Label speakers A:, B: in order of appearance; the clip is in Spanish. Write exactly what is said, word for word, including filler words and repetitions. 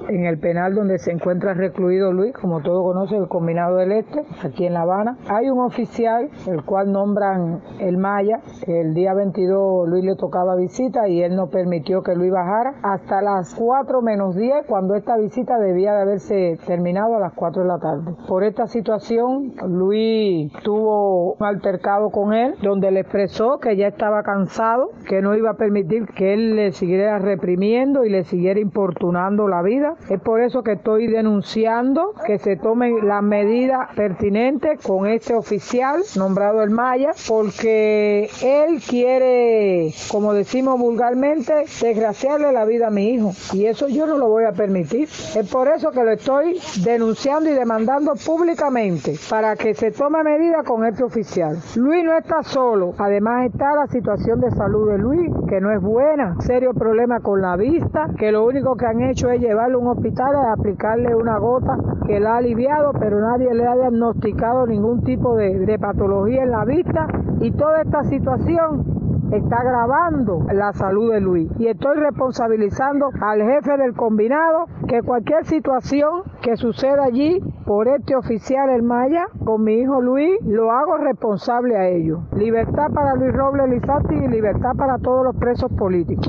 A: en el penal donde se encuentra recluido Luis, como todos conocen, el Combinado del Este, aquí en La Habana. Hay un oficial, el cual nombran el Maya. El día veintidós Luis le tocaba visita y él no permitió que Luis bajara hasta las cuatro menos diez, cuando esta visita debía de haberse terminado a las cuatro de la tarde. Por esta situación, Luis tuvo un altercado con él, donde le expresó que ya estaba cansado, que no iba a permitir que él le siguiera reprimiendo y le siguiera importunando la vida. Es por eso que estoy denunciando que se tomen las medidas pertinentes con este oficial nombrado el Maya, porque él quiere, como decimos vulgarmente, desgraciarle la vida a mi hijo, y eso yo no lo voy a permitir. Es por eso que lo estoy denunciando y demandando públicamente para que se tome medidas con este oficial. Luis no está solo, además está la situación de salud de Luis, que no es buena, serio problema con la vista, que lo único que han hecho es llevarlo a un hospital y aplicarle una gota que la ha aliviado, pero nadie le ha diagnosticado ningún tipo de, de patología en la vista, y toda esta situación está agravando la salud de Luis, y estoy responsabilizando al jefe del combinado que cualquier situación que suceda allí por este oficial el Maya con mi hijo Luis, lo hago responsable a ellos. Libertad para Luis Robles Lizatti y libertad para todos los presos políticos.